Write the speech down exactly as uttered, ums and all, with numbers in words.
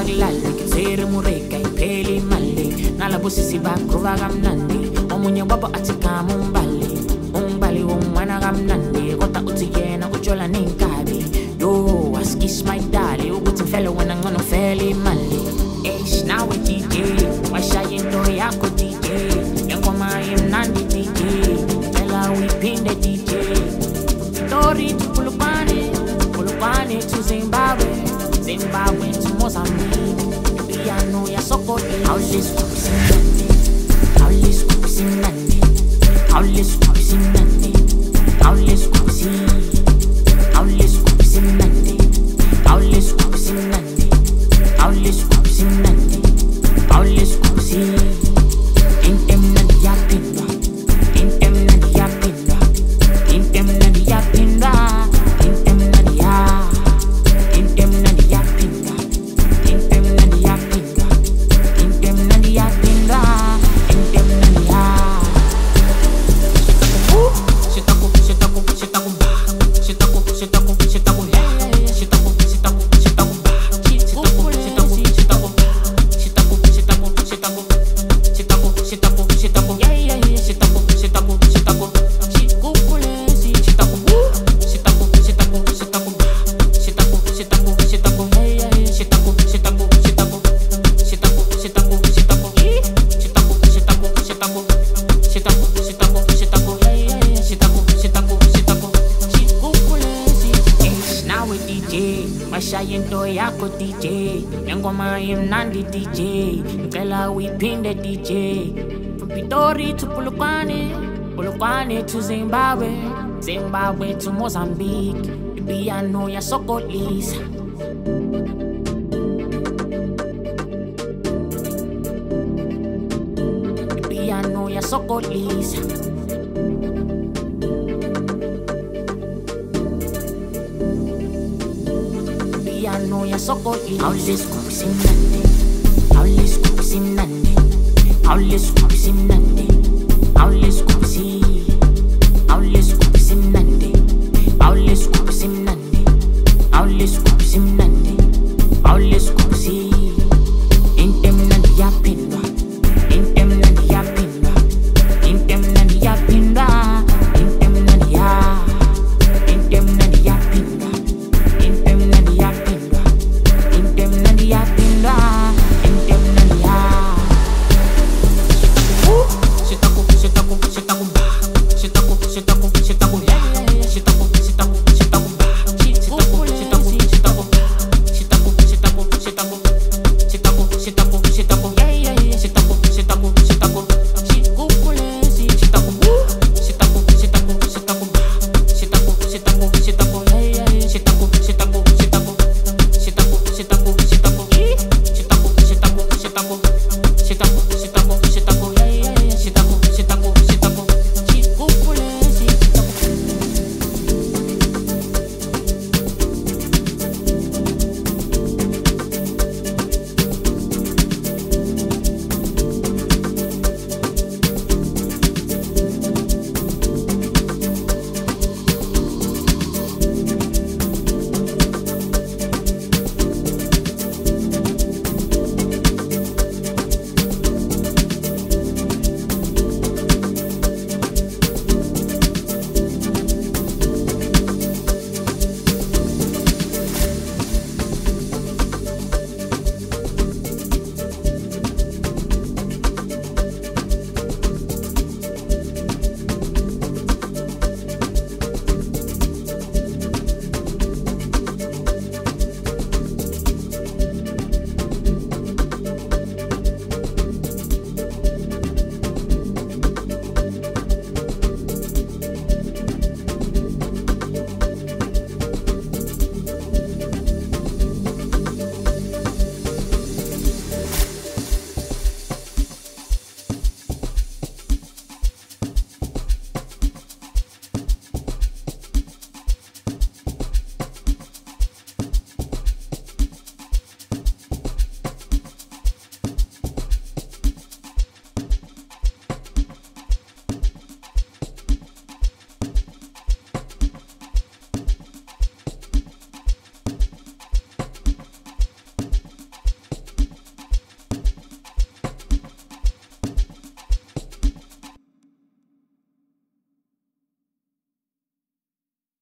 kulali ngizere mureka iphele imali nalabo sisi bagrova kamnandi omunye wabo athi kama umbali umbali womwana kamnandi kodwa uthi yena utshola nenkabi yo askish my darling ukuthi mfele wena ngcono fele imali eish nawe D J washaya into yakho D J ngengoma imnandi D J phela uyiphinde D J story to Polokwane Polokwane to Zimbabwe Zimbabwe to Mozambique piano ya sokoti howlis kusinandi howlis kusinandi howlis kusinandi howlis kusinandi howlis kusinandi howlis kusinandi howlis kusinandi howlis kusinandi intem nandi yapinda intem nandi yapinda intem nandi yapinda intem nandi ya intem nandi yapinda intem nandi yapinda intem nandi yapinda intem nandi ya shitaku shitaku shitaku shitaku shitaku shitaku shitaku shitaku shitaku shitaku shitaku shitaku shitaku shitaku shitaku shitaku yeah yeah yeah shitaku shitaku shitaku shikupulesi shitaku shitaku shitaku shitaku shitaku shitaku shitaku yeah yeah yeah shitaku shitaku shitaku shitaku shitaku shitaku shitaku shitaku shitaku shitaku shitaku shitaku yeah yeah yeah shitaku shitaku shitaku shikupulesi eish nawe D J washaya into yakho D J ngengoma imnandi D J ngicela uyiphinde D J from Pitori to Polokwane Polokwane to Zimbabwe Zimbabwe to Mozambique piano ya sokolisa piano ya sokolisa piano ya sokolisa howlis kusinandi howlis kusinandi howlis kusinandi